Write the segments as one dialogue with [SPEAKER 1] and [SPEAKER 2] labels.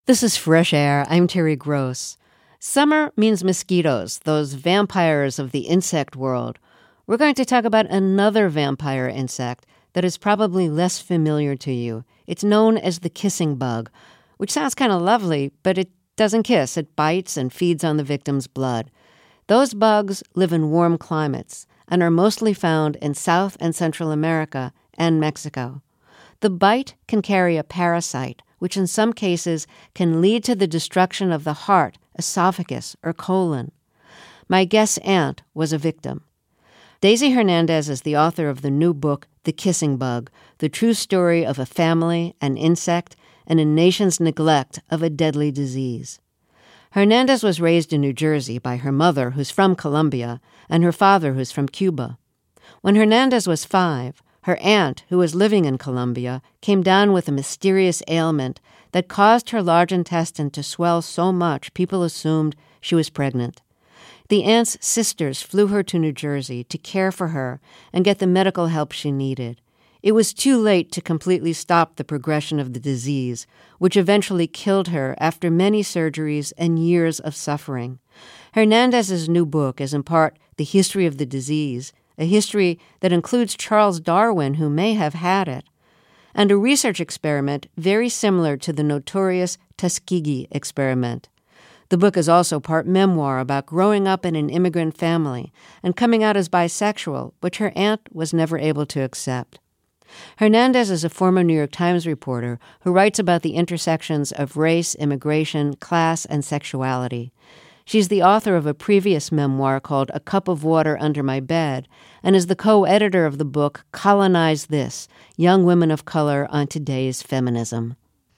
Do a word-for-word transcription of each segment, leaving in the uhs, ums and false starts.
[SPEAKER 1] This is Fresh Air. I'm Terry Gross. Summer means mosquitoes, those vampires of the insect world. We're going to talk about another vampire insect that is probably less familiar to you. It's known as the kissing bug, which sounds kind of lovely, but it doesn't kiss. It bites and feeds on the victim's blood. Those bugs live in warm climates and are mostly found in South and Central America and Mexico. The bite can carry a parasite, which in some cases can lead to the destruction of the heart, esophagus, or colon. My guest's aunt was a victim. Daisy Hernandez is the author of the new book, The Kissing Bug, the true story of a family, an insect, and a nation's neglect of a deadly disease. Hernandez was raised in New Jersey by her mother, who's from Colombia, and her father, who's from Cuba. When Hernandez was five, her aunt, who was living in Colombia, came down with a mysterious ailment that caused her large intestine to swell so much people assumed she was pregnant. The aunt's sisters flew her to New Jersey to care for her and get the medical help she needed. It was too late to completely stop the progression of the disease, which eventually killed her after many surgeries and years of suffering. Hernandez's new book is in part the history of the disease, a history that includes Charles Darwin, who may have had it, and a research experiment very similar to the notorious Tuskegee experiment. The book is also part memoir about growing up in an immigrant family and coming out as bisexual, which her aunt was never able to accept. Hernandez is a former New York Times reporter who writes about the intersections of race, immigration, class, and sexuality. She's the author of a previous memoir called A Cup of Water Under My Bed and is the co-editor of the book Colonize This, Young Women of Color on Today's Feminism.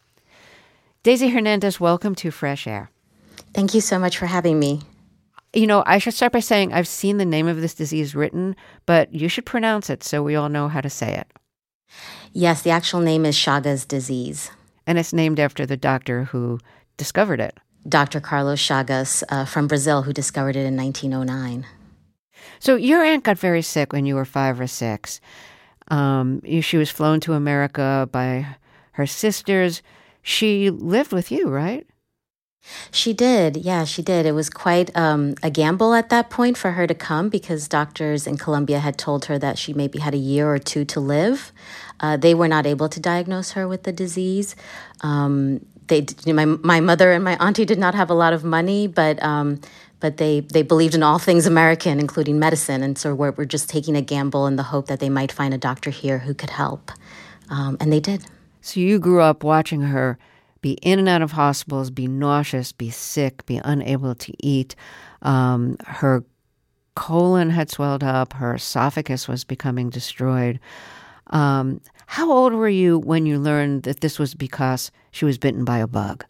[SPEAKER 1] Daisy Hernandez, welcome to Fresh Air.
[SPEAKER 2] Thank you so much for having me.
[SPEAKER 1] You know, I should start by saying I've seen the name of this disease written, but you should pronounce it so we all know how to say it.
[SPEAKER 2] Yes, the actual name is Chagas disease.
[SPEAKER 1] And it's named after the doctor who discovered it.
[SPEAKER 2] Doctor Carlos Chagas uh, from Brazil, who discovered it in nineteen oh nine.
[SPEAKER 1] So your aunt got very sick when you were five or six. Um, she was flown to America by her sisters. She lived with you, right?
[SPEAKER 2] She did. Yeah, she did. It was quite um, a gamble at that point for her to come because doctors in Colombia had told her that she maybe had a year or two to live. Uh, they were not able to diagnose her with the disease. Um, they, my my mother and my auntie did not have a lot of money, but um, but they they believed in all things American, including medicine, and so we're we're just taking a gamble in the hope that they might find a doctor here who could help, um, and they did.
[SPEAKER 1] So you grew up watching her be in and out of hospitals, be nauseous, be sick, be unable to eat. Um, her colon had swelled up. Her esophagus was becoming destroyed. Um, how old were you when you learned that this was because she was bitten by a bug?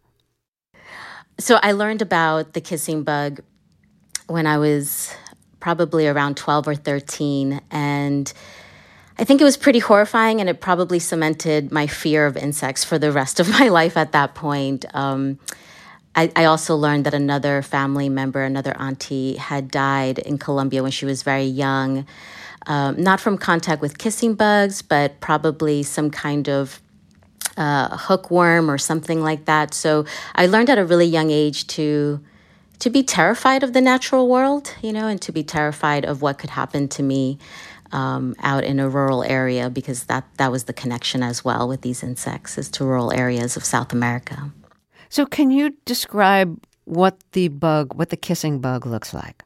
[SPEAKER 2] So I learned about the kissing bug when I was probably around twelve or thirteen, and I think it was pretty horrifying, and it probably cemented my fear of insects for the rest of my life at that point. Um, I, I also learned that another family member, another auntie, had died in Colombia when she was very young, um, not from contact with kissing bugs, but probably some kind of uh, hookworm or something like that. So I learned at a really young age to to be terrified of the natural world, you know, and to be terrified of what could happen to me Um, out in a rural area, because that, that was the connection as well with these insects, is to rural areas of South America.
[SPEAKER 1] So can you describe what the bug, what the kissing bug looks like?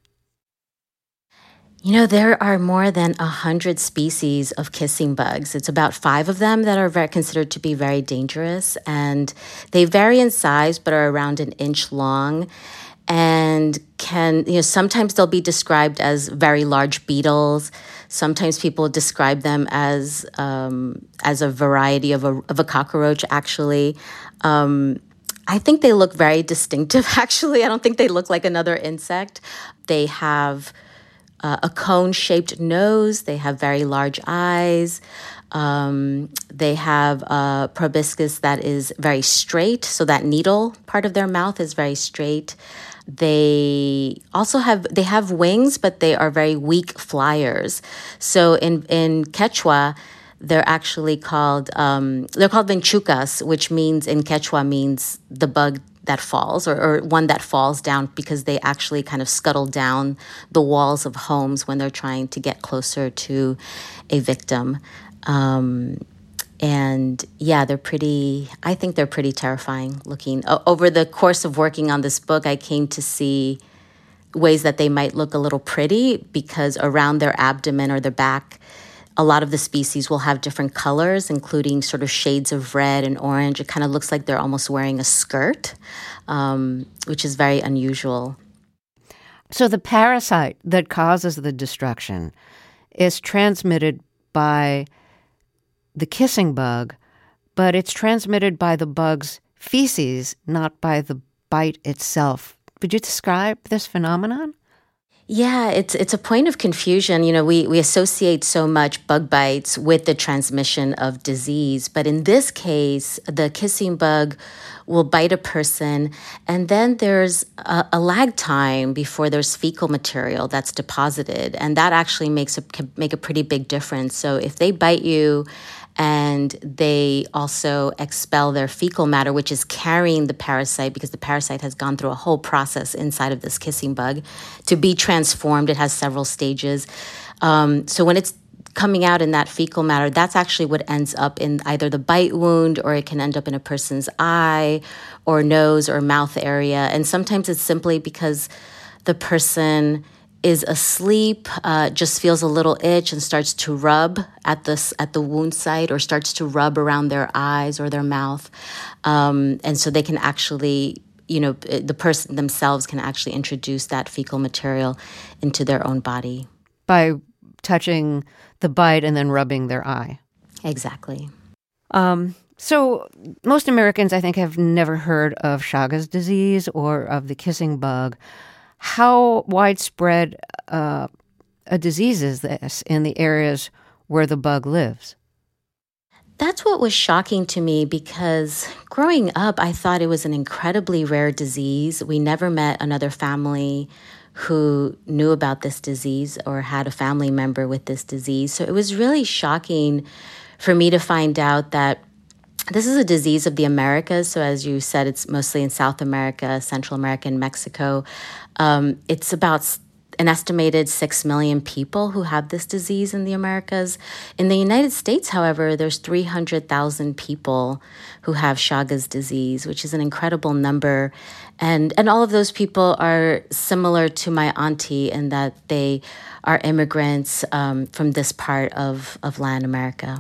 [SPEAKER 2] You know, there are more than a hundred species of kissing bugs. It's about five of them that are very, considered to be very dangerous, and they vary in size, but are around an inch long. And can, you know, sometimes they'll be described as very large beetles. Sometimes people describe them as um, as a variety of a of a cockroach, actually. Um, I think they look very distinctive, actually. I don't think they look like another insect. They have uh, a cone-shaped nose. They have very large eyes. Um, they have a proboscis that is very straight, so that needle part of their mouth is very straight. They also have they have wings, but they are very weak flyers. So in in Quechua, they're actually called, um, they're called vinchucas, which means in Quechua means the bug that falls or, or one that falls down because they actually kind of scuttle down the walls of homes when they're trying to get closer to a victim. Um, and yeah, they're pretty, I think they're pretty terrifying looking. O- over the course of working on this book, I came to see ways that they might look a little pretty because around their abdomen or their back, a lot of the species will have different colors, including sort of shades of red and orange. It kind of looks like they're almost wearing a skirt, um, which is very unusual.
[SPEAKER 1] So the parasite that causes the destruction is transmitted by the kissing bug, but it's transmitted by the bug's feces, not by the bite itself. Would you describe this phenomenon?
[SPEAKER 2] Yeah, it's it's a point of confusion. You know, we, we associate so much bug bites with the transmission of disease. But in this case, the kissing bug will bite a person, and then there's a, a lag time before there's fecal material that's deposited. And that actually makes a, can make a pretty big difference. So if they bite you and they also expel their fecal matter, which is carrying the parasite, because the parasite has gone through a whole process inside of this kissing bug to be transformed. It has several stages. Um, so when it's coming out in that fecal matter, that's actually what ends up in either the bite wound, or it can end up in a person's eye or nose or mouth area. And sometimes it's simply because the person is asleep, uh, just feels a little itch and starts to rub at this at the wound site, or starts to rub around their eyes or their mouth, um, and so they can actually, you know, the person themselves can actually introduce that fecal material into their own body
[SPEAKER 1] by touching the bite and then rubbing their eye.
[SPEAKER 2] Exactly.
[SPEAKER 1] Um, so most Americans, I think, have never heard of Chagas disease or of the kissing bug. How widespread uh, a disease is this in the areas where the bug lives?
[SPEAKER 2] That's what was shocking to me, because growing up, I thought it was an incredibly rare disease. We never met another family who knew about this disease or had a family member with this disease. So it was really shocking for me to find out that this is a disease of the Americas. So as you said, it's mostly in South America, Central America, and Mexico. Um, it's about an estimated six million people who have this disease in the Americas. In the United States, however, there's three hundred thousand people who have Chagas disease, which is an incredible number. And, and all of those people are similar to my auntie in that they are immigrants um, from this part of, of Latin America.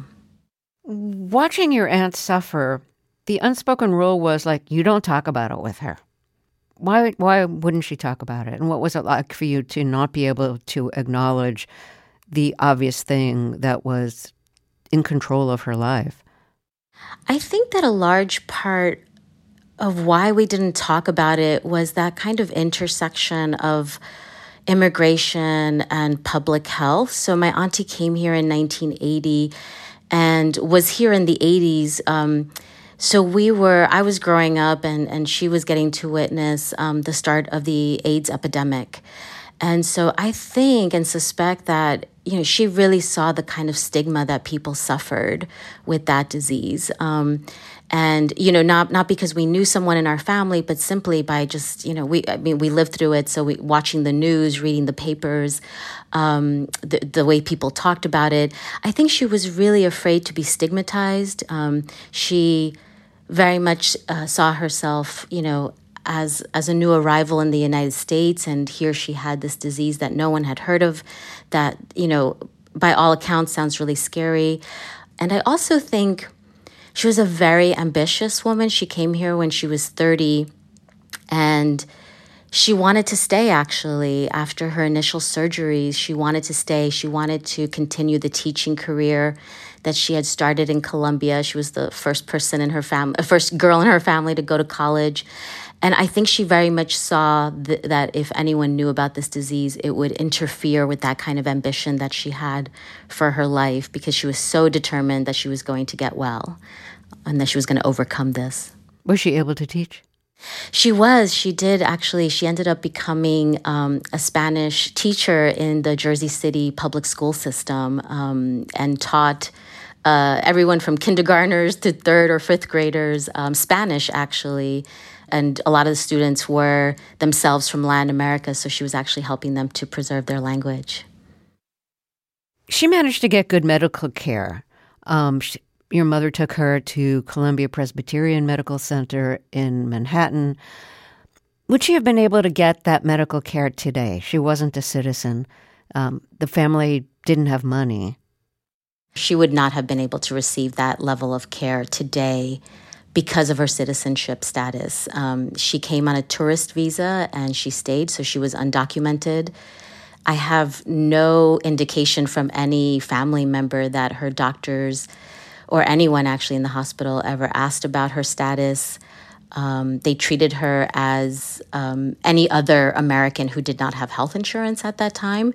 [SPEAKER 1] Watching your aunt suffer, the unspoken rule was like, you don't talk about it with her. Why why wouldn't she talk about it? And what was it like for you to not be able to acknowledge the obvious thing that was in control of her life?
[SPEAKER 2] I think that a large part of why we didn't talk about it was that kind of intersection of immigration and public health. So my auntie came here in nineteen eighty and was here in the eighties. Um, So we were, I was growing up and, and she was getting to witness um, the start of the AIDS epidemic. And so I think and suspect that, you know, she really saw the kind of stigma that people suffered with that disease. Um, and, you know, not not because we knew someone in our family, but simply by just, you know, we, I mean, we lived through it. So we watching the news, reading the papers, um, the, the way people talked about it. I think she was really afraid to be stigmatized. Um, she very much uh, saw herself, you know, as as a new arrival in the United States, and here she had this disease that no one had heard of, that, you know, by all accounts sounds really scary. And I also think she was a very ambitious woman. She came here when she was thirty, and she wanted to stay, actually, after her initial surgeries. She wanted to stay. She wanted to continue the teaching career that she had started in Colombia. She was the first person in her family, first girl in her family to go to college. And I think she very much saw th- that if anyone knew about this disease, it would interfere with that kind of ambition that she had for her life, because she was so determined that she was going to get well and that she was going to overcome this.
[SPEAKER 1] Was she able to teach?
[SPEAKER 2] She was. She did, actually. She ended up becoming um, a Spanish teacher in the Jersey City public school system um, and taught uh, everyone from kindergartners to third or fifth graders, um, Spanish actually. And a lot of the students were themselves from Latin America, so she was actually helping them to preserve their language.
[SPEAKER 1] She managed to get good medical care. Um, she, your mother took her to Columbia Presbyterian Medical Center in Manhattan. Would she have been able to get that medical care today? She wasn't a citizen. Um, the family didn't have money.
[SPEAKER 2] She would not have been able to receive that level of care today because of her citizenship status. Um, she came on a tourist visa and she stayed, so she was undocumented. I have no indication from any family member that her doctors or anyone actually in the hospital ever asked about her status. Um, they treated her as um, any other American who did not have health insurance at that time.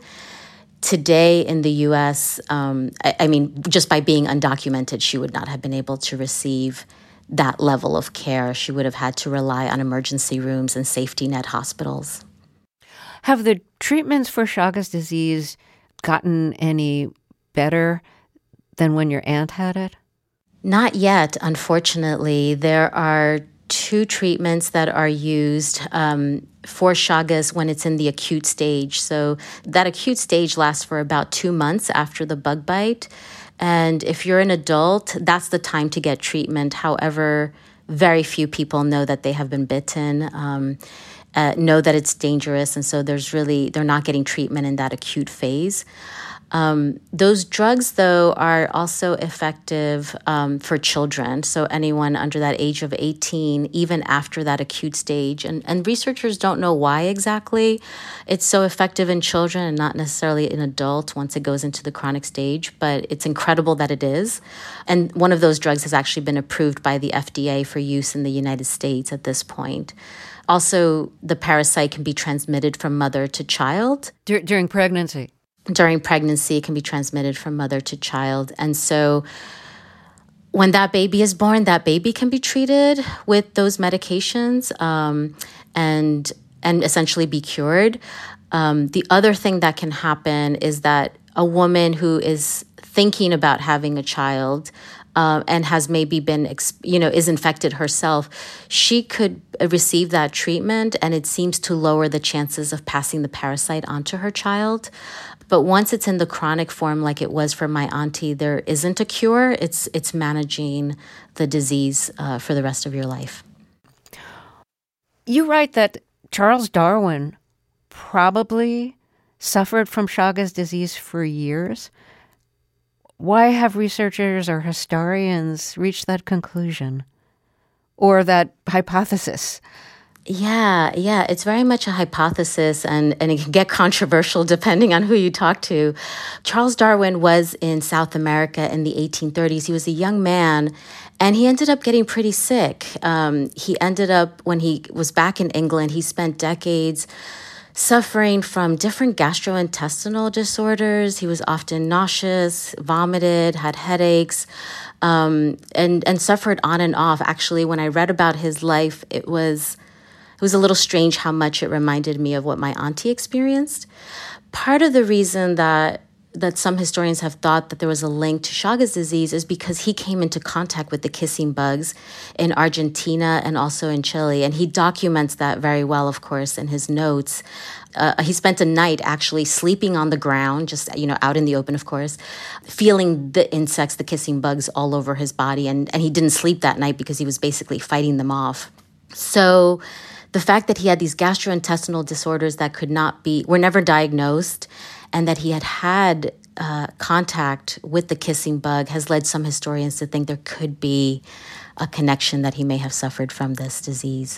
[SPEAKER 2] Today in the U S, um, I, I mean, just by being undocumented, she would not have been able to receive that level of care. She would have had to rely on emergency rooms and safety net hospitals.
[SPEAKER 1] Have the treatments for Chagas disease gotten any better than when your aunt had it?
[SPEAKER 2] Not yet, unfortunately. There are two treatments that are used um, for Chagas when it's in the acute stage. So that acute stage lasts for about two months after the bug bite. And if you're an adult, that's the time to get treatment. However, very few people know that they have been bitten, um, uh, know that it's dangerous. And so there's really, they're not getting treatment in that acute phase. Um, those drugs, though, are also effective um, for children. So anyone under that age of eighteen, even after that acute stage. And, and researchers don't know why exactly it's so effective in children and not necessarily in adults once it goes into the chronic stage. But it's incredible that it is. And one of those drugs has actually been approved by the F D A for use in the United States at this point. Also, the parasite can be transmitted from mother to child.
[SPEAKER 1] Dur- during pregnancy?
[SPEAKER 2] During pregnancy, it can be transmitted from mother to child. And so when that baby is born, that baby can be treated with those medications um, and and essentially be cured. Um, the other thing that can happen is that a woman who is thinking about having a child uh, and has maybe been, you know, is infected herself, she could receive that treatment and it seems to lower the chances of passing the parasite onto her child. But once it's in the chronic form, like it was for my auntie, there isn't a cure. It's it's managing the disease uh, for the rest of your life.
[SPEAKER 1] You write that Charles Darwin probably suffered from Chagas disease for years. Why have researchers or historians reached that conclusion or that hypothesis?
[SPEAKER 2] Yeah, yeah, it's very much a hypothesis and, and it can get controversial depending on who you talk to. Charles Darwin was in South America in the eighteen thirties. He was a young man and he ended up getting pretty sick. Um, he ended up, when he was back in England, he spent decades suffering from different gastrointestinal disorders. He was often nauseous, vomited, had headaches, um, and, and suffered on and off. Actually, when I read about his life, it was... It was a little strange how much it reminded me of what my auntie experienced. Part of the reason that that some historians have thought that there was a link to Chagas disease is because he came into contact with the kissing bugs in Argentina and also in Chile. And he documents that very well, of course, in his notes. Uh, he spent a night actually sleeping on the ground, just, you know, out in the open, of course, feeling the insects, the kissing bugs all over his body. And, and he didn't sleep that night because he was basically fighting them off. So the fact that he had these gastrointestinal disorders that could not be, were never diagnosed, and that he had had uh, contact with the kissing bug has led some historians to think there could be a connection that he may have suffered from this disease.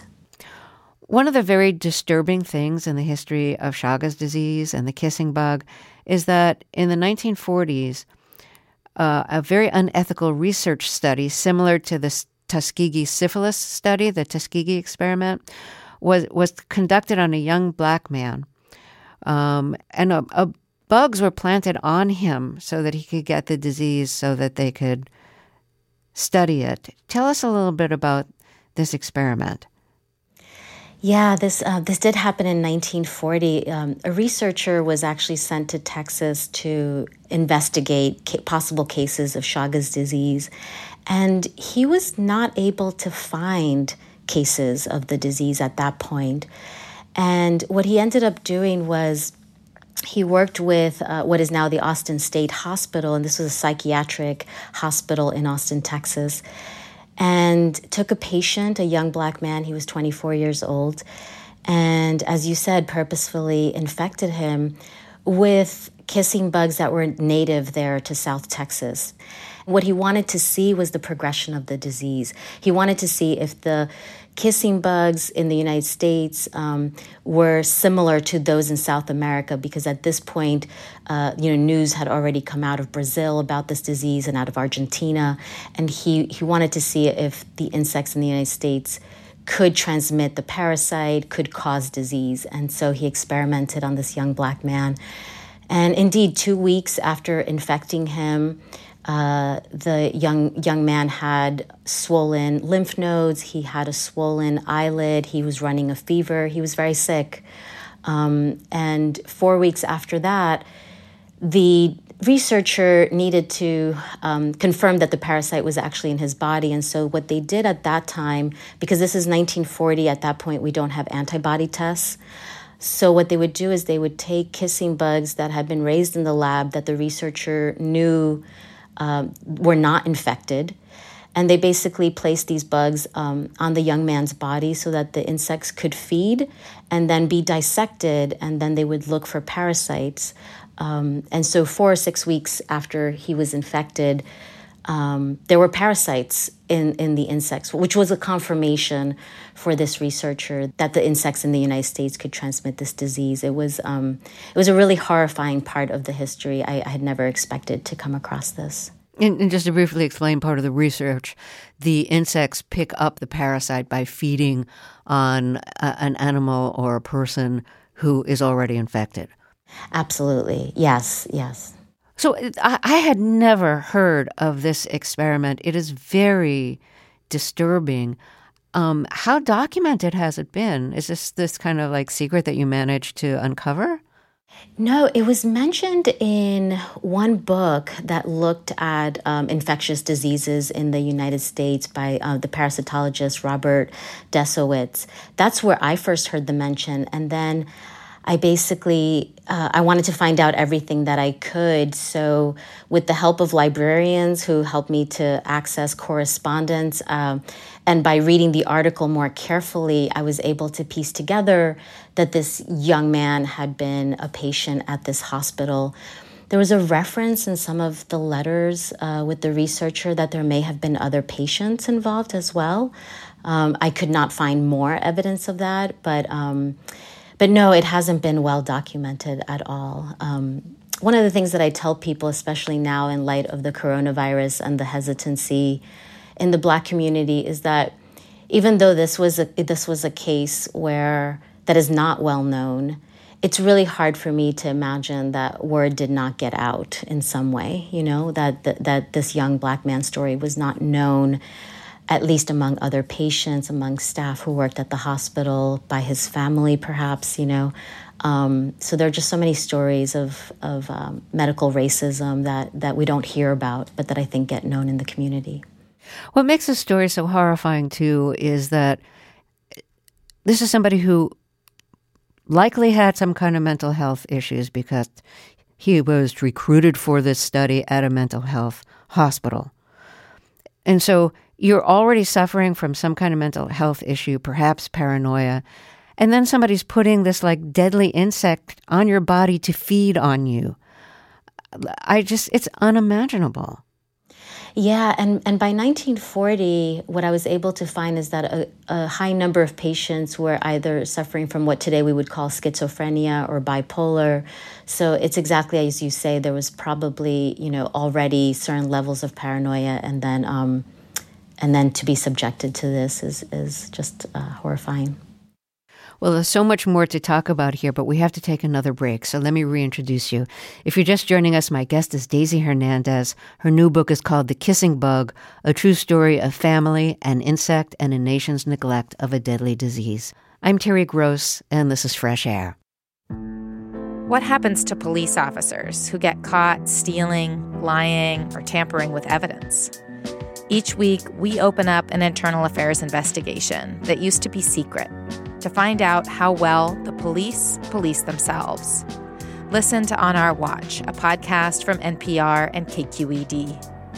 [SPEAKER 1] One of the very disturbing things in the history of Chagas disease and the kissing bug is that in the nineteen forties, uh, a very unethical research study similar to the Tuskegee syphilis study, the Tuskegee experiment, was was conducted on a young black man. Um, and a, a, bugs were planted on him so that he could get the disease so that they could study it. Tell us a little bit about this experiment.
[SPEAKER 2] Yeah, this uh, this did happen in nineteen forty. Um, a researcher was actually sent to Texas to investigate ca- possible cases of Chagas disease, and he was not able to find cases of the disease at that point. And what he ended up doing was he worked with uh, what is now the Austin State Hospital, and this was a psychiatric hospital in Austin, Texas, and took a patient, a young black man, he was twenty-four years old, and as you said, purposefully infected him with kissing bugs that were native there to South Texas. What he wanted to see was the progression of the disease. He wanted to see if the kissing bugs in the United States um, were similar to those in South America, because at this point, uh, you know, news had already come out of Brazil about this disease and out of Argentina, and he, he wanted to see if the insects in the United States could transmit the parasite, could cause disease. And so he experimented on this young black man. And indeed, two weeks after infecting him, Uh, the young young man had swollen lymph nodes. He had a swollen eyelid. He was running a fever. He was very sick. Um, and four weeks after that, the researcher needed to um, confirm that the parasite was actually in his body. And so what they did at that time, because this is nineteen forty, at that point we don't have antibody tests. So what they would do is they would take kissing bugs that had been raised in the lab that the researcher knew Uh, were not infected. And they basically placed these bugs um, on the young man's body so that the insects could feed and then be dissected, and then they would look for parasites. Um, and so four or six weeks after he was infected, um, there were parasites in, in the insects, which was a confirmation for this researcher that the insects in the United States could transmit this disease. It was um, it was a really horrifying part of the history. I, I had never expected to come across this.
[SPEAKER 1] And, and just to briefly explain part of the research, the insects pick up the parasite by feeding on a, an animal or a person who is already infected.
[SPEAKER 2] Absolutely. Yes, yes.
[SPEAKER 1] So I, I had never heard of this experiment. It is very disturbing. Um, how documented has it been? Is this this kind of like secret that you managed to uncover?
[SPEAKER 2] No, it was mentioned in one book that looked at um, infectious diseases in the United States by uh, the parasitologist Robert Desowitz. That's where I first heard the mention. And then I basically, uh, I wanted to find out everything that I could. So with the help of librarians who helped me to access correspondence, um, and by reading the article more carefully, I was able to piece together that this young man had been a patient at this hospital. There was a reference in some of the letters uh, with the researcher that there may have been other patients involved as well. Um, I could not find more evidence of that, but um, but no, it hasn't been well documented at all. Um, one of the things that I tell people, especially now in light of the coronavirus and the hesitancy in the Black community, is that even though this was a, this was a case where that is not well known, it's really hard for me to imagine that word did not get out in some way, you know, that that, that this young Black man's story was not known, at least among other patients, among staff who worked at the hospital, by his family perhaps, you know. Um, so there are just so many stories of, of um, medical racism that, that we don't hear about, but that I think get known in the community.
[SPEAKER 1] What makes this story so horrifying, too, is that this is somebody who likely had some kind of mental health issues because he was recruited for this study at a mental health hospital. And so you're already suffering from some kind of mental health issue, perhaps paranoia, and then somebody's putting this like deadly insect on your body to feed on you. I just, it's unimaginable.
[SPEAKER 2] Yeah, and, and by nineteen forty, what I was able to find is that a, a high number of patients were either suffering from what today we would call schizophrenia or bipolar. So it's exactly as you say, there was probably, you know, already certain levels of paranoia, and then um, and then to be subjected to this is, is just uh, horrifying.
[SPEAKER 1] Well, there's so much more to talk about here, but we have to take another break. So let me reintroduce you. If you're just joining us, my guest is Daisy Hernandez. Her new book is called The Kissing Bug, A True Story of Family, an Insect, and a Nation's Neglect of a Deadly Disease. I'm Terry Gross, and this is Fresh Air.
[SPEAKER 3] What happens to police officers who get caught stealing, lying, or tampering with evidence? Each week, we open up an internal affairs investigation that used to be secret to find out how well the police police themselves. Listen to On Our Watch, a podcast from N P R and K Q E D.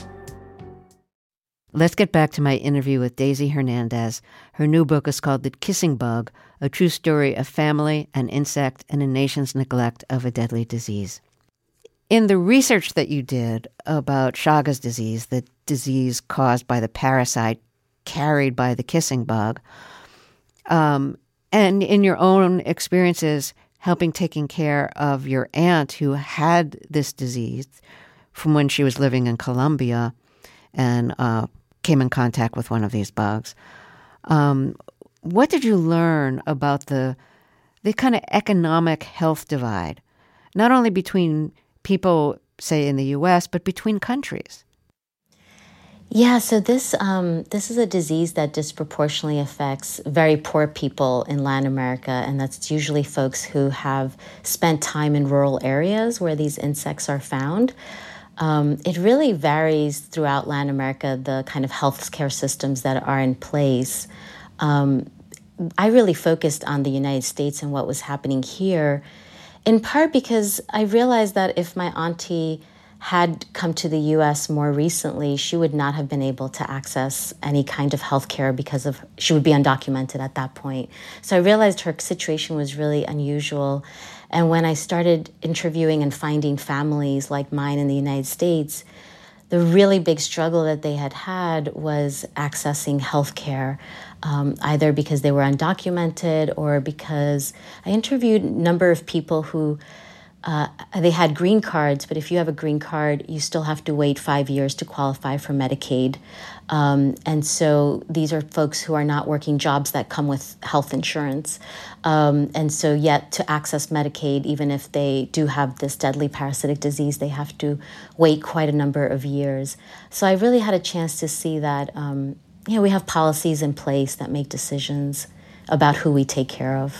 [SPEAKER 1] Let's get back to my interview with Daisy Hernandez. Her new book is called The Kissing Bug, a true story of family, an insect, and a nation's neglect of a deadly disease. In the research that you did about Chagas disease, the disease caused by the parasite carried by the kissing bug, um, and in your own experiences helping taking care of your aunt who had this disease from when she was living in Colombia and uh, came in contact with one of these bugs. Um, what did you learn about the the kind of economic health divide, not only between people, say, in the U S, but between countries?
[SPEAKER 2] Yeah, so this um, this is a disease that disproportionately affects very poor people in Latin America, and that's usually folks who have spent time in rural areas where these insects are found. Um, it really varies throughout Latin America, the kind of healthcare systems that are in place. Um, I really focused on the United States and what was happening here, in part because I realized that if my auntie had come to the U S more recently, she would not have been able to access any kind of health care because of she would be undocumented at that point. So I realized her situation was really unusual. And when I started interviewing and finding families like mine in the United States, the really big struggle that they had had was accessing health care, um, either because they were undocumented or because I interviewed a number of people who Uh, they had green cards, but if you have a green card, you still have to wait five years to qualify for Medicaid. Um, and so these are folks who are not working jobs that come with health insurance. Um, and so yet to access Medicaid, even if they do have this deadly parasitic disease, they have to wait quite a number of years. So I really had a chance to see that, um, you know, we have policies in place that make decisions about who we take care of.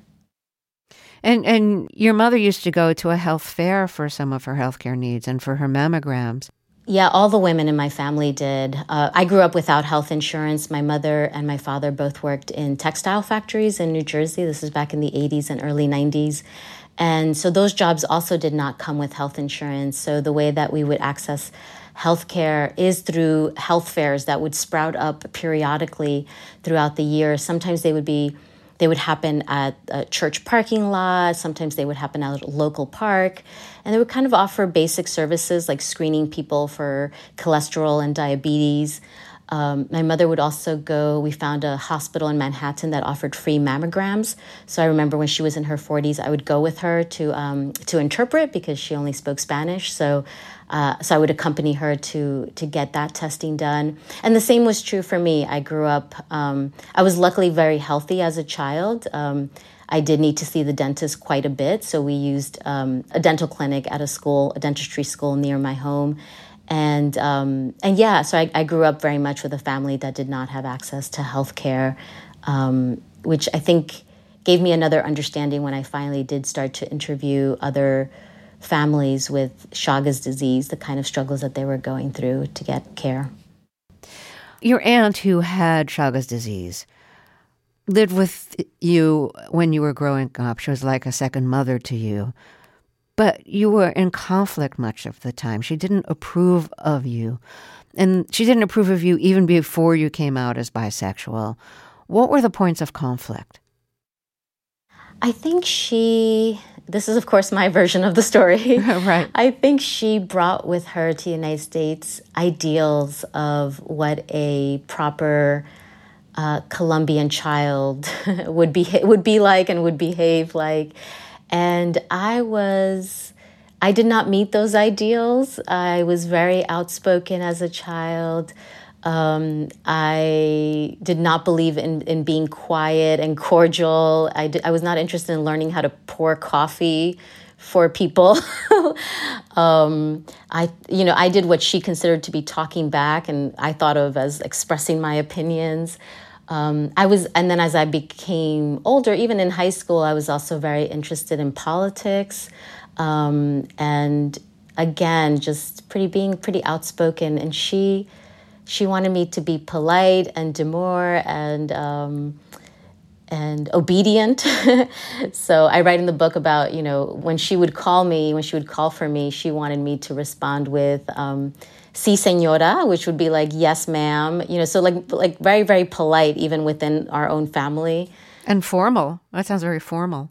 [SPEAKER 1] And and your mother used to go to a health fair for some of her healthcare needs and for her mammograms.
[SPEAKER 2] Yeah, all the women in my family did. Uh, I grew up without health insurance. My mother and my father both worked in textile factories in New Jersey. This is back in the eighties and early nineties. And so those jobs also did not come with health insurance. So the way that we would access healthcare is through health fairs that would sprout up periodically throughout the year. Sometimes they would be They would happen at a church parking lot. Sometimes they would happen at a local park. And they would kind of offer basic services like screening people for cholesterol and diabetes. Um, my mother would also go, we found a hospital in Manhattan that offered free mammograms. So I remember when she was in her forties, I would go with her to um, to interpret because she only spoke Spanish. So uh, so I would accompany her to to get that testing done. And the same was true for me. I grew up, um, I was luckily very healthy as a child. Um, I did need to see the dentist quite a bit. So we used um, a dental clinic at a school, a dentistry school near my home. And um, and yeah, so I, I grew up very much with a family that did not have access to health care, um, which I think gave me another understanding when I finally did start to interview other families with Chagas disease, the kind of struggles that they were going through to get care.
[SPEAKER 1] Your aunt who had Chagas disease lived with you when you were growing up. She was like a second mother to you. But you were in conflict much of the time. She didn't approve of you. And she didn't approve of you even before you came out as bisexual. What were the points of conflict?
[SPEAKER 2] I think she, this is of course my version of the story.
[SPEAKER 1] Right.
[SPEAKER 2] I think she brought with her to the United States ideals of what a proper uh, Colombian child would be would be like and would behave like. And I was, I did not meet those ideals. I was very outspoken as a child. Um, I did not believe in, in being quiet and cordial. I, did, I was not interested in learning how to pour coffee for people. um, I, you know, I did what she considered to be talking back and I thought of as expressing my opinions. Um, I was, and then as I became older, even in high school, I was also very interested in politics, um, and again, just pretty being pretty outspoken. And she, she wanted me to be polite and demure and um, and obedient. So I write in the book about, you know, when she would call me, when she would call for me, she wanted me to respond with um, "Sí, señora," which would be like, "Yes, ma'am." You know, so like like very, very polite, even within our own family.
[SPEAKER 1] And formal. That sounds very formal.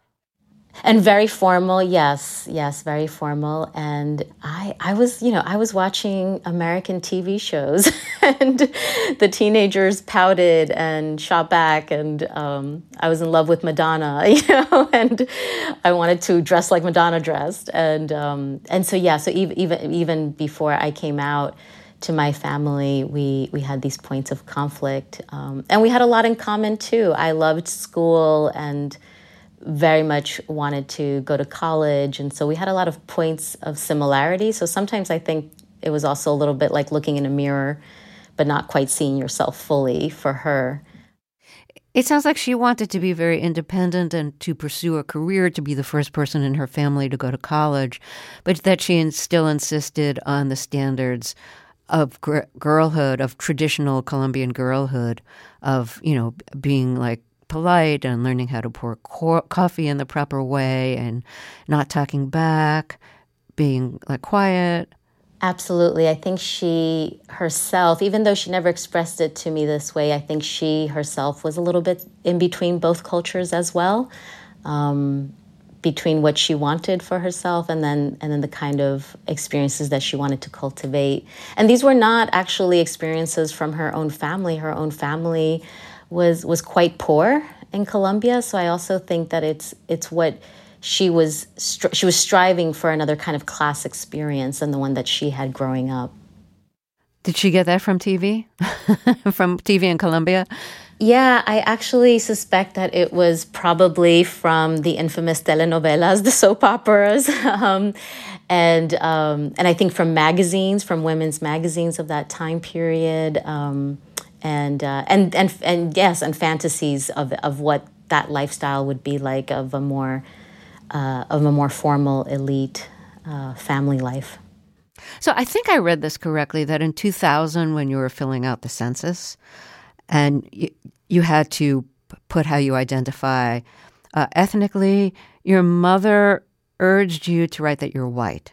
[SPEAKER 2] And very formal, yes, yes, very formal. And I, I was, you know, I was watching American T V shows, and the teenagers pouted and shot back, and um, I was in love with Madonna, you know, and I wanted to dress like Madonna dressed, and um, and so yeah, so even even even before I came out to my family, we we had these points of conflict, um, and we had a lot in common too. I loved school and very much wanted to go to college. And so we had a lot of points of similarity. So sometimes I think it was also a little bit like looking in a mirror, but not quite seeing yourself fully for her.
[SPEAKER 1] It sounds like she wanted to be very independent and to pursue a career, to be the first person in her family to go to college, but that she still insisted on the standards of gr- girlhood, of traditional Colombian girlhood, of, you know, being like polite and learning how to pour co- coffee in the proper way and not talking back, being like quiet.
[SPEAKER 2] Absolutely. I think she herself, even though she never expressed it to me this way, I think she herself was a little bit in between both cultures as well, um, between what she wanted for herself and then and then the kind of experiences that she wanted to cultivate. And these were not actually experiences from her own family. Her own family was was quite poor in Colombia. So I also think that it's it's what she was stri- she was striving for, another kind of class experience than the one that she had growing up.
[SPEAKER 1] Did she get that from T V? From T V in Colombia?
[SPEAKER 2] Yeah, I actually suspect that it was probably from the infamous telenovelas, the soap operas, um, and um, and I think from magazines, from women's magazines of that time period. Um, And, uh, and and and yes, and fantasies of of what that lifestyle would be like, of a more uh, of a more formal elite uh, family life.
[SPEAKER 1] So I think I read this correctly, that in two thousand, when you were filling out the census, and you, you had to put how you identify uh, ethnically, your mother urged you to write that you're white.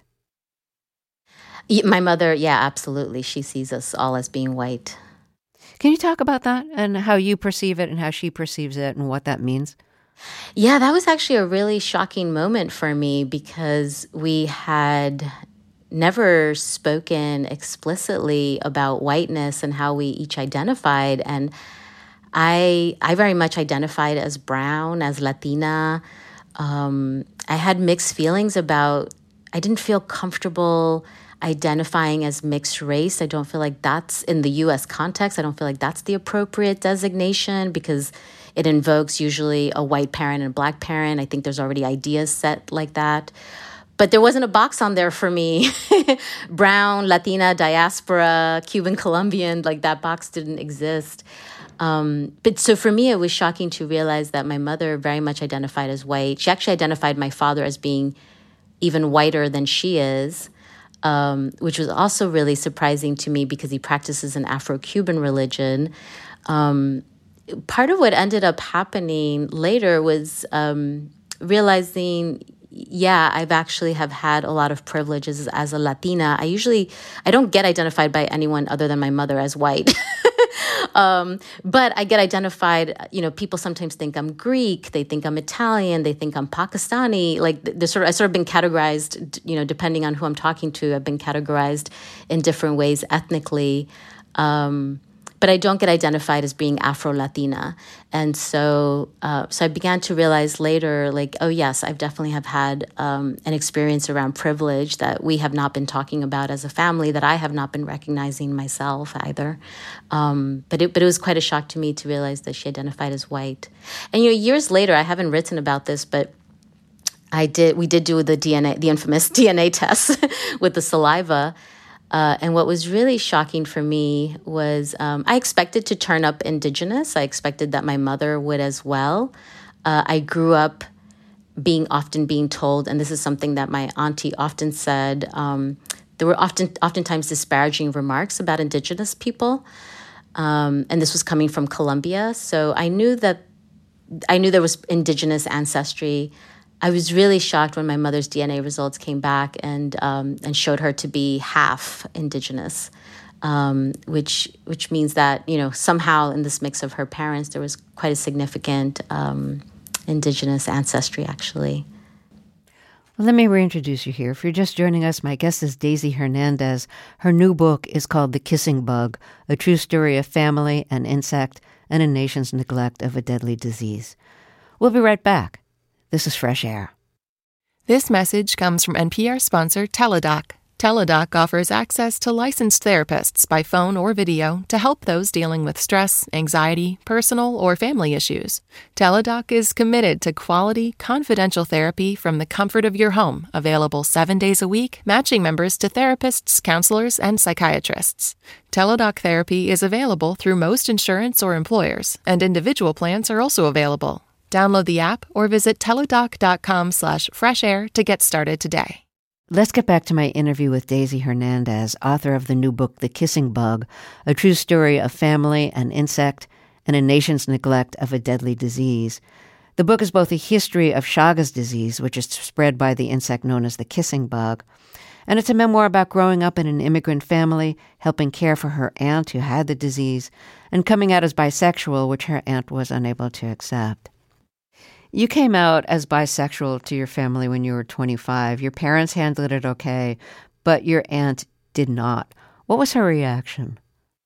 [SPEAKER 2] My mother, yeah, absolutely. She sees us all as being white.
[SPEAKER 1] Can you talk about that and how you perceive it and how she perceives it and what that means?
[SPEAKER 2] Yeah, that was actually a really shocking moment for me, because we had never spoken explicitly about whiteness and how we each identified. And I I very much identified as brown, as Latina. Um, I had mixed feelings about, I didn't feel comfortable identifying as mixed race. I don't feel like that's, in the U S context, I don't feel like that's the appropriate designation, because it invokes usually a white parent and a black parent. I think there's already ideas set like that. But there wasn't a box on there for me. Brown, Latina, diaspora, Cuban, Colombian, like that box didn't exist. Um, but so for me, it was shocking to realize that my mother very much identified as white. She actually identified my father as being even whiter than she is, um, which was also really surprising to me because he practices an Afro-Cuban religion. Um, part of what ended up happening later was um, realizing, yeah, I've actually have had a lot of privileges as a Latina. I usually, I don't get identified by anyone other than my mother as white. um, but I get identified, you know, people sometimes think I'm Greek, they think I'm Italian, they think I'm Pakistani. Like, they're sort of, I've sort of been categorized, you know, depending on who I'm talking to, I've been categorized in different ways ethnically. Um, but I don't get identified as being Afro-Latina. And so uh, so I began to realize later, like, oh, yes, I've definitely have had um, an experience around privilege that we have not been talking about as a family, that I have not been recognizing myself either. Um, but, it, but it was quite a shock to me to realize that she identified as white. And, you know, years later, I haven't written about this, but I did. we did do the D N A, the infamous D N A test with the saliva. Uh, and what was really shocking for me was um, I expected to turn up indigenous. I expected that my mother would as well. Uh, I grew up being often being told, and this is something that my auntie often said, um, there were often oftentimes disparaging remarks about indigenous people. Um, and this was coming from Colombia. So I knew that I knew there was indigenous ancestry. I was really shocked when my mother's D N A results came back and um, and showed her to be half indigenous, um, which which means that, you know, somehow in this mix of her parents, there was quite a significant um, indigenous ancestry, actually.
[SPEAKER 1] Well, let me reintroduce you here. If you're just joining us, my guest is Daisy Hernandez. Her new book is called The Kissing Bug, A True Story of Family, an Insect, and a Nation's Neglect of a Deadly Disease. We'll be right back. This is Fresh Air.
[SPEAKER 4] This message comes from N P R sponsor Teladoc. Teladoc offers access to licensed therapists by phone or video to help those dealing with stress, anxiety, personal, or family issues. Teladoc is committed to quality, confidential therapy from the comfort of your home, available seven days a week, matching members to therapists, counselors, and psychiatrists. Teladoc therapy is available through most insurance or employers, and individual plans are also available. Download the app or visit teladoc.com slash fresh air to get started today.
[SPEAKER 1] Let's get back to my interview with Daisy Hernandez, author of the new book, The Kissing Bug, A True Story of Family, an Insect, and a Nation's Neglect of a Deadly Disease. The book is both a history of Chagas disease, which is spread by the insect known as the kissing bug, and it's a memoir about growing up in an immigrant family, helping care for her aunt who had the disease, and coming out as bisexual, which her aunt was unable to accept. You came out as bisexual to your family when you were twenty-five. Your parents handled it okay, but your aunt did not. What was her reaction?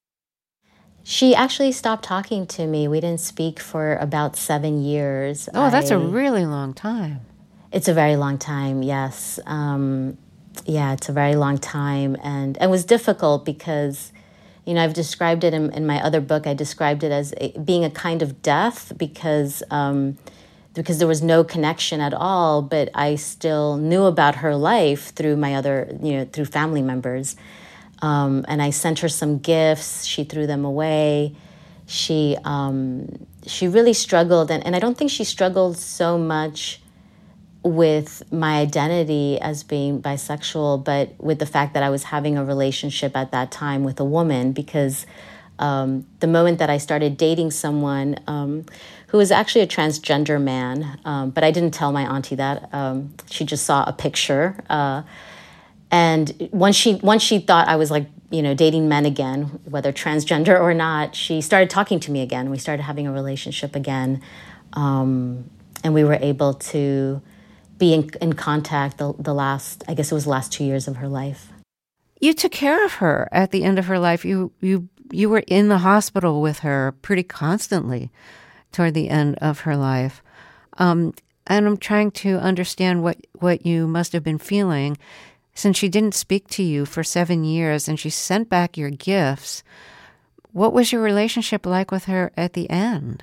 [SPEAKER 2] She actually stopped talking to me. We didn't speak for about seven years.
[SPEAKER 1] Oh, that's
[SPEAKER 2] I,
[SPEAKER 1] a really long time.
[SPEAKER 2] It's a very long time, yes. Um, yeah, it's a very long time. And, and it was difficult because, you know, I've described it in, in my other book. I described it as a, being a kind of death because... Um, because there was no connection at all, but I still knew about her life through my other, you know, through family members. Um, and I sent her some gifts. She threw them away. She um, she really struggled. And, and I don't think she struggled so much with my identity as being bisexual, but with the fact that I was having a relationship at that time with a woman, because um, the moment that I started dating someone, um, who was actually a transgender man, um, but I didn't tell my auntie that. Um, she just saw a picture. Uh, and once she once she thought I was like, you know, dating men again, whether transgender or not, she started talking to me again. We started having a relationship again. Um, and we were able to be in, in contact the, the last, I guess it was the last two years of her life.
[SPEAKER 1] You took care of her at the end of her life. You you you were in the hospital with her pretty constantly toward the end of her life. Um, and I'm trying to understand what, what you must have been feeling since she didn't speak to you for seven years and she sent back your gifts. What was your relationship like with her at the end?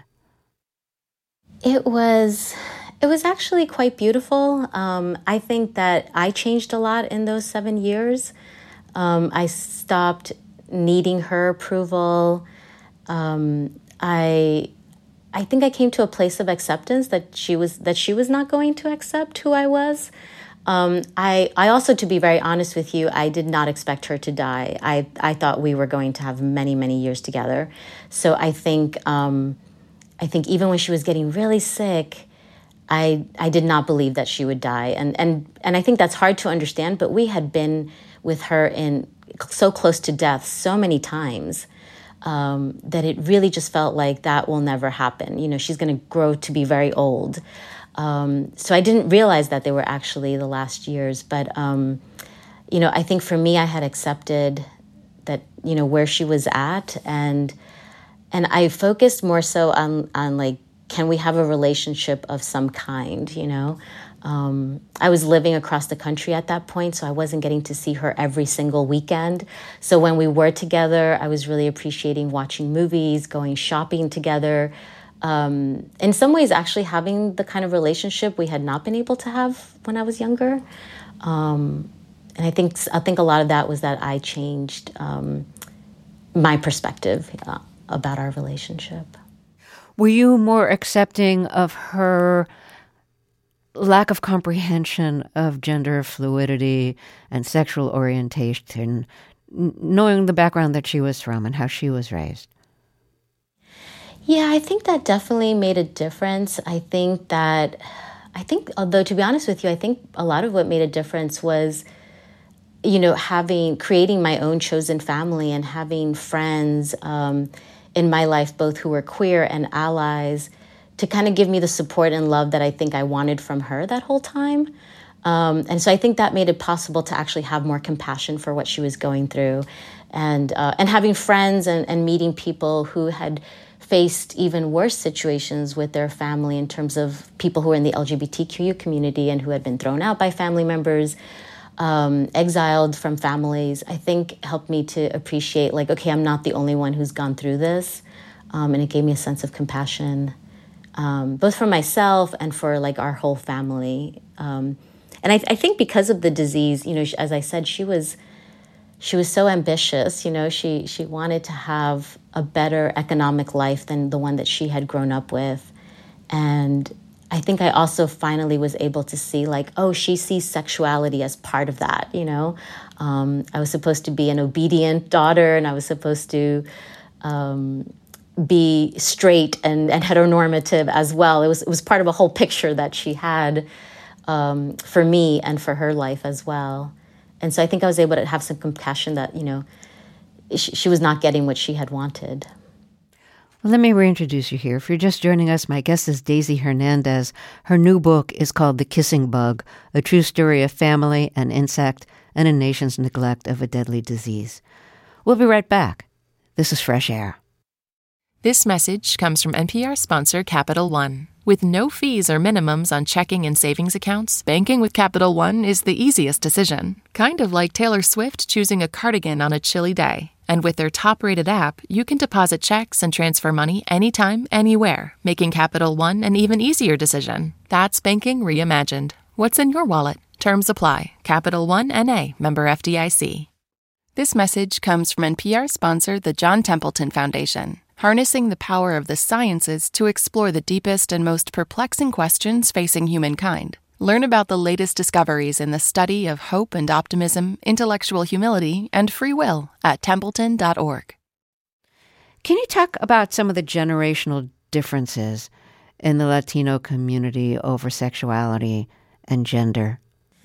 [SPEAKER 2] It was, it was actually quite beautiful. Um, I think that I changed a lot in those seven years. Um, I stopped needing her approval. Um, I... I think I came to a place of acceptance that she was that she was not going to accept who I was. Um, I I also, to be very honest with you, I did not expect her to die. I, I thought we were going to have many, many years together. So I think um, I think even when she was getting really sick, I I did not believe that she would die. And and and I think that's hard to understand, but we had been with her in so close to death so many times. Um, that it really just felt like that will never happen. You know, she's going to grow to be very old. Um, so I didn't realize that they were actually the last years. But, um, you know, I think for me, I had accepted that, you know, where she was at. And and I focused more so on, on like, can we have a relationship of some kind, you know? Um, I was living across the country at that point, so I wasn't getting to see her every single weekend. So when we were together, I was really appreciating watching movies, going shopping together. Um, in some ways, actually having the kind of relationship we had not been able to have when I was younger. Um, and I think I think a lot of that was that I changed um, my perspective uh, about our relationship.
[SPEAKER 1] Were you more accepting of her lack of comprehension of gender fluidity and sexual orientation, knowing the background that she was from and how she was raised?
[SPEAKER 2] Yeah, I think that definitely made a difference. I think that, I think, although to be honest with you, I think a lot of what made a difference was, you know, having, creating my own chosen family and having friends um, in my life, both who were queer and allies, to kind of give me the support and love that I think I wanted from her that whole time. Um, and so I think that made it possible to actually have more compassion for what she was going through. And uh, and having friends and, and meeting people who had faced even worse situations with their family in terms of people who were in the L G B T Q community and who had been thrown out by family members, um, exiled from families, I think helped me to appreciate, like, okay, I'm not the only one who's gone through this. Um, and it gave me a sense of compassion, um, both for myself and for, like, our whole family. Um, and I, I think because of the disease, you know, as I said, she was she was so ambitious. You know, she she wanted to have a better economic life than the one that she had grown up with. And I think I also finally was able to see, like, oh, she sees sexuality as part of that, you know. Um, I was supposed to be an obedient daughter, and I was supposed to um, be straight and, and heteronormative as well. It was it was part of a whole picture that she had um, for me and for her life as well. And so I think I was able to have some compassion that, you know, she, she was not getting what she had wanted.
[SPEAKER 1] Well, let me reintroduce you here. If you're just joining us, my guest is Daisy Hernandez. Her new book is called The Kissing Bug, A True Story of Family, an Insect, and a Nation's Neglect of a Deadly Disease. We'll be right back. This is Fresh Air.
[SPEAKER 4] This message comes from N P R sponsor Capital One. With no fees or minimums on checking and savings accounts, banking with Capital One is the easiest decision. Kind of like Taylor Swift choosing a cardigan on a chilly day. And with their top-rated app, you can deposit checks and transfer money anytime, anywhere, making Capital One an even easier decision. That's banking reimagined. What's in your wallet? Terms apply. Capital One N A, member F D I C. This message comes from N P R sponsor the John Templeton Foundation, harnessing the power of the sciences to explore the deepest and most perplexing questions facing humankind. Learn about the latest discoveries in the study of hope and optimism, intellectual humility, and free will at templeton dot org.
[SPEAKER 1] Can you talk about some of the generational differences in the Latino community over sexuality and gender?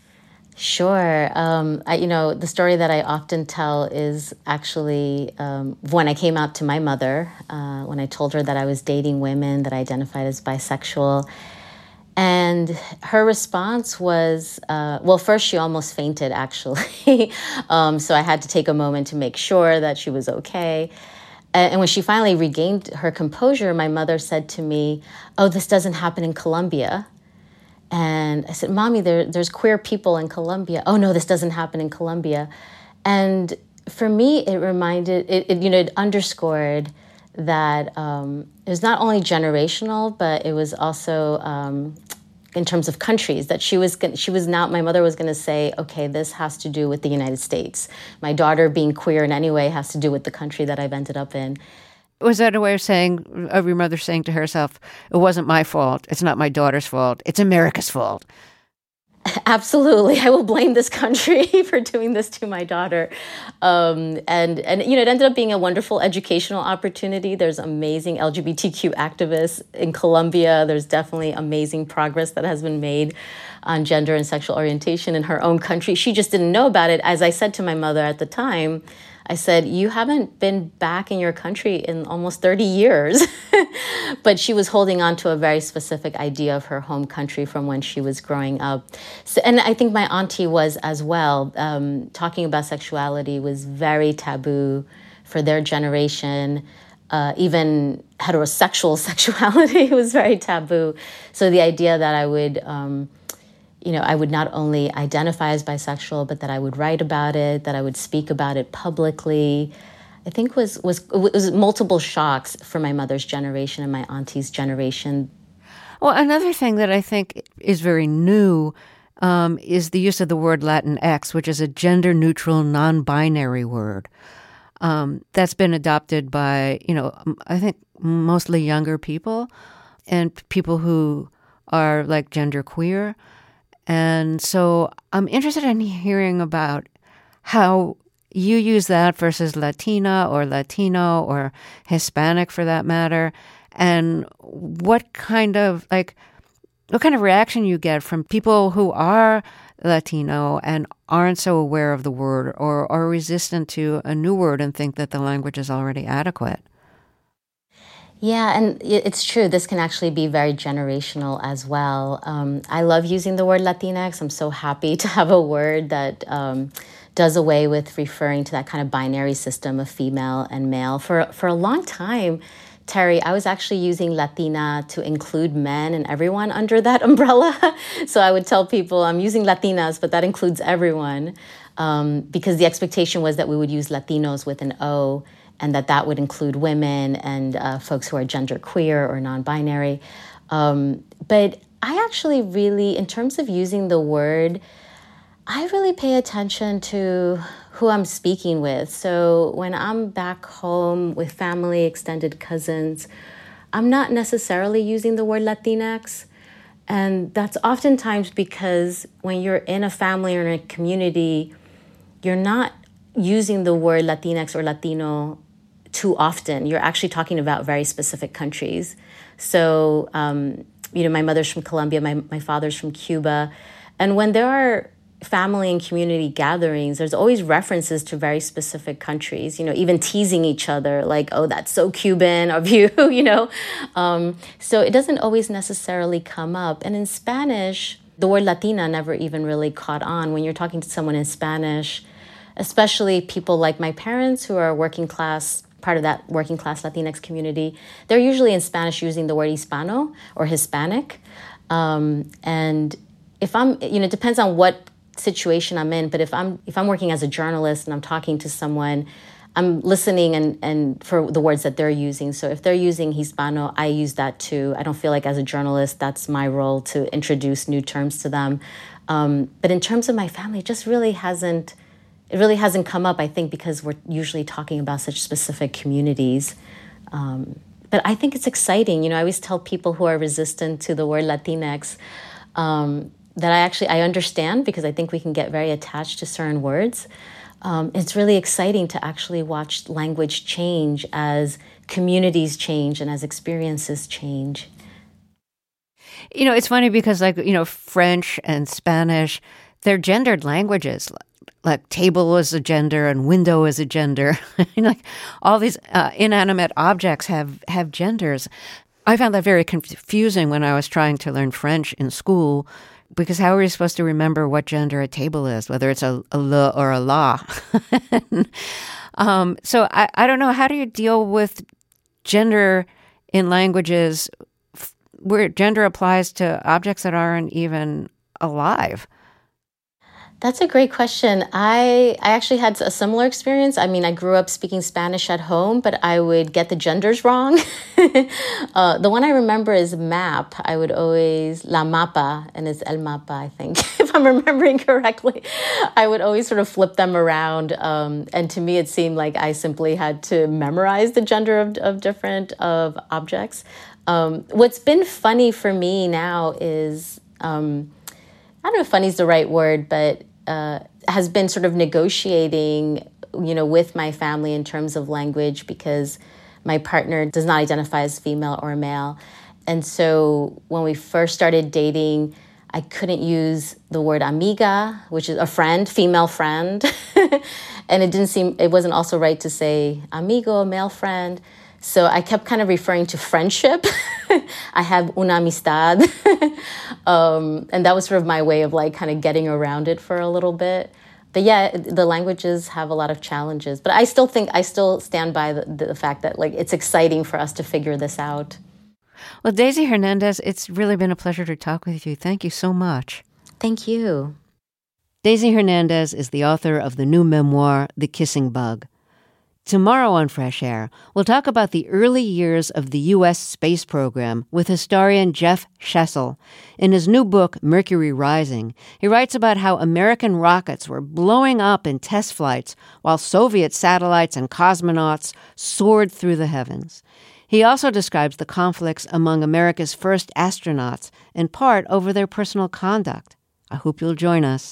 [SPEAKER 2] Sure. Um, I, you know, the story that I often tell is actually um, when I came out to my mother, uh, when I told her that I was dating women that I identified as bisexual. And her response was, uh, well, first she almost fainted, actually. um, so I had to take a moment to make sure that she was okay. And when she finally regained her composure, my mother said to me, oh, this doesn't happen in Colombia. And I said, Mommy, there, there's queer people in Colombia. Oh, no, this doesn't happen in Colombia. And for me, it reminded, it, it you know, it underscored that um, it was not only generational, but it was also um, in terms of countries, that she was, she was not, my mother was going to say, okay, this has to do with the United States. My daughter being queer in any way has to do with the country that I've ended up in.
[SPEAKER 1] Was that a way of saying, of your mother saying to herself, it wasn't my fault, it's not my daughter's fault, it's America's fault?
[SPEAKER 2] Absolutely. I will blame this country for doing this to my daughter. Um, and, and, you know, it ended up being a wonderful educational opportunity. There's amazing L G B T Q activists in Colombia. There's definitely amazing progress that has been made on gender and sexual orientation in her own country. She just didn't know about it. As I said to my mother at the time, I said, you haven't been back in your country in almost thirty years. But she was holding on to a very specific idea of her home country from when she was growing up. So, and I think my auntie was as well. Um, talking about sexuality was very taboo for their generation. Uh, even heterosexual sexuality was very taboo. So the idea that I would... Um, You know, I would not only identify as bisexual, but that I would write about it, that I would speak about it publicly, I think was was was multiple shocks for my mother's generation and my auntie's generation.
[SPEAKER 1] Well, another thing that I think is very new um, is the use of the word Latinx, which is a gender-neutral, non-binary word. Um, that's been adopted by, you know, I think mostly younger people and people who are like genderqueer. And so I'm interested in hearing about how you use that versus Latina or Latino or Hispanic for that matter, and what kind of like what kind of reaction you get from people who are Latino and aren't so aware of the word or are resistant to a new word and think that the language is already adequate.
[SPEAKER 2] Yeah, and it's true. This can actually be very generational as well. Um, I love using the word Latinx. I'm so happy to have a word that um, does away with referring to that kind of binary system of female and male. For for a long time, Terry, I was actually using Latina to include men and everyone under that umbrella. So I would tell people I'm using Latinas, but that includes everyone, um, because the expectation was that we would use Latinos with an O, and that that would include women and uh, folks who are genderqueer or non-binary. Um, but I actually really, in terms of using the word, I really pay attention to who I'm speaking with. So when I'm back home with family, extended cousins, I'm not necessarily using the word Latinx. And that's oftentimes because when you're in a family or in a community, you're not using the word Latinx or Latino too often. You're actually talking about very specific countries. So, um, you know, my mother's from Colombia, my, my father's from Cuba. And when there are family and community gatherings, there's always references to very specific countries, you know, even teasing each other like, oh, that's so Cuban of you, you know. Um, so it doesn't always necessarily come up. And in Spanish, the word Latina never even really caught on. When you're talking to someone in Spanish, especially people like my parents who are working class, part of that working class Latinx community, they're usually in Spanish using the word Hispano or Hispanic. Um, and if I'm, you know, it depends on what situation I'm in, but if I'm if I'm working as a journalist and I'm talking to someone, I'm listening and, and for the words that they're using. So if they're using Hispano, I use that too. I don't feel like as a journalist, that's my role to introduce new terms to them. Um, but in terms of my family, it just really hasn't, it really hasn't come up, I think, because we're usually talking about such specific communities. Um, but I think it's exciting. You know, I always tell people who are resistant to the word Latinx, um, that I actually, I understand, because I think we can get very attached to certain words. Um, it's really exciting to actually watch language change as communities change and as experiences change.
[SPEAKER 1] You know, it's funny because, like, you know, French and Spanish, they're gendered languages. Like table is a gender and window is a gender. You know, like all these uh, inanimate objects have, have genders. I found that very confusing when I was trying to learn French in school, because how are you supposed to remember what gender a table is, whether it's a, a le or a la? um, so I, I don't know. How do you deal with gender in languages where gender applies to objects that aren't even alive?
[SPEAKER 2] That's a great question. I I actually had a similar experience. I mean, I grew up speaking Spanish at home, but I would get the genders wrong. uh, the one I remember is map. I would always, la mapa, and it's el mapa, I think, if I'm remembering correctly. I would always sort of flip them around. Um, and to me, it seemed like I simply had to memorize the gender of, of different of objects. Um, what's been funny for me now is, um, I don't know if funny is the right word, but Uh, has been sort of negotiating, you know, with my family in terms of language, because my partner does not identify as female or male. And so when we first started dating, I couldn't use the word amiga, which is a friend, female friend. And it didn't seem, it wasn't also right to say amigo, male friend. So I kept kind of referring to friendship. I have una amistad. um, and that was sort of my way of like kind of getting around it for a little bit. But yeah, the languages have a lot of challenges. But I still think, I still stand by the, the fact that like it's exciting for us to figure this out.
[SPEAKER 1] Well, Daisy Hernandez, it's really been a pleasure to talk with you. Thank you so much.
[SPEAKER 2] Thank you.
[SPEAKER 1] Daisy Hernandez is the author of the new memoir, The Kissing Bug. Tomorrow on Fresh Air, we'll talk about the early years of the U S space program with historian Jeff Schessel. In his new book, Mercury Rising, he writes about how American rockets were blowing up in test flights while Soviet satellites and cosmonauts soared through the heavens. He also describes the conflicts among America's first astronauts, in part over their personal conduct. I hope you'll join us.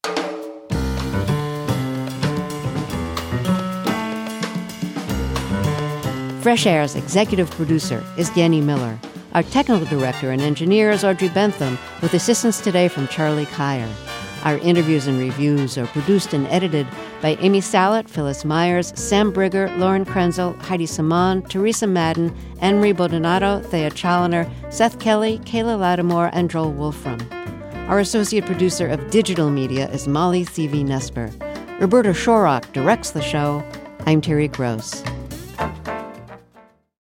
[SPEAKER 1] Fresh Air's executive producer is Danny Miller. Our technical director and engineer is Audrey Bentham, with assistance today from Charlie Kyer. Our interviews and reviews are produced and edited by Amy Sallett, Phyllis Myers, Sam Brigger, Lauren Krenzel, Heidi Saman, Teresa Madden, Anne-Marie Baldonado, Thea Challoner, Seth Kelly, Kayla Lattimore, and Joel Wolfram. Our associate producer of digital media is Molly Thievi Nesper. Roberta Shorrock directs the show. I'm Terry Gross.